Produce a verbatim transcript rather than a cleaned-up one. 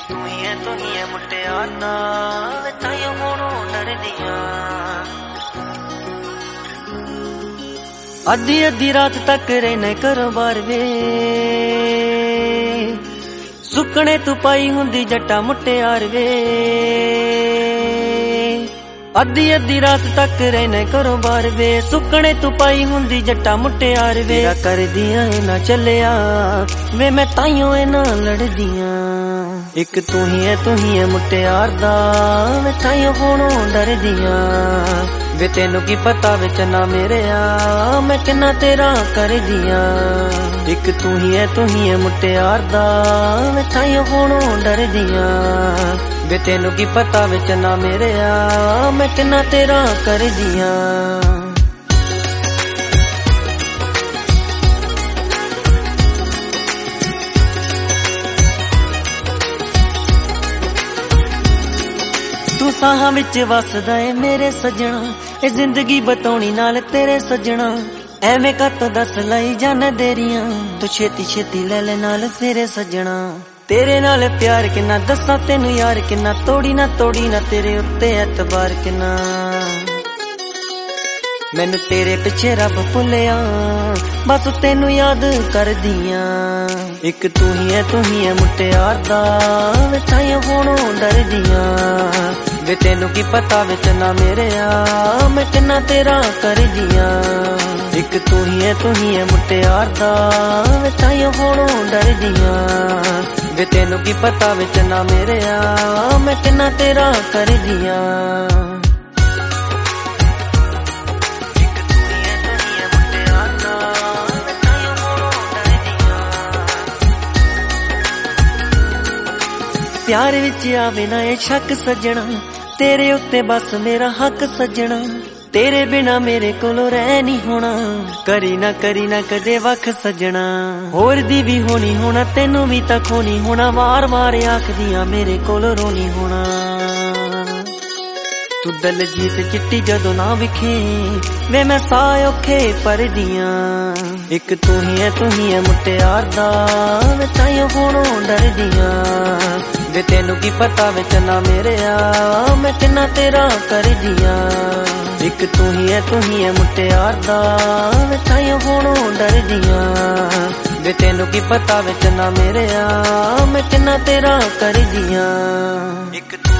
तू ही है तू ही है मुटियारा वे ताइयों होणों डरदियां। अद्धी अद्धी रात तक रहने घरों बाहर वे सुकने तू पाई हुंदी जट्टा मुटियार वे। अद्धी अद्धी रात तक रहने घरों बाहर वे सुकने तू पाई हुंदी जट्टा मुटियार वे। कर दियां ना चलिया वे मैं ताइयों ना लड़दियां। एक तू ही है तू ही है मुटियार दा वे ताइयों होणों डरदियां। वे तेनू की पता विच ना मेरे आ मैं किन्ना तेरा कर दियां। एक तू ही है तू ही है मुटियार दा वे ताइयों होणों डरदियां। वे तेनू की पता विच ना मेरे आ मैं किन्ना तेरा कर दियां। तू साहां विच वसदा है मेरे सजना ए जिंदगी बताउणी नाल तेरे सजना। एवें कत्तों दस लाई जाना देरियां तू छेती छेती ले ले नाल तेरे सजना। तेरे नाल प्यार किन्ना दसा तेनू यार किन्ना तोड़ी ना तोड़ी ना तेरे उत्ते एतबार किन्ना। मैनू तेरे पिछे रब भुलिया बस तेनू याद कर दियां। एक तू ही है तू ही है मुटियार दा वे ताइयों होणों डरदियां। वे तेनू की पता विच ना मेरे आ मैं किन्ना तेरा कर दियां। एक तू ही है तू ही है मुटियार दा वे ताइयों होणों डरदियां। वे तेनू की पता विच ना मेरे आ मैं किन्ना तेरा कर दियां। प्यार विच आवे ना ये शक सजना तेरे उत्ते बस मेरा हक सजना। तेरे बिना मेरे कोलों रह नहीं होना करी ना करी ना कदे वख सजना। होर दी भी होनी होना तेनू भी तक होनी होना वार वार आखदियां मेरे कोलों रोनी होना। तू दलजीत चिट्टी जदों ना विखे वे मैं साए औखे पर दियां। एक तू ही है तू ही है मुटियार दा वे ताइयों होणों डरदियां। वे तेनू की पता विच ना मेरे आ मैं किन्ना तेरा कर दियां। एक तू ही है तू ही है मुटियार दा वे ताइयों होणों डरदियां। वे तेनू की पता विच ना मेरे आ मैं किन्ना तेरा कर दियां। एक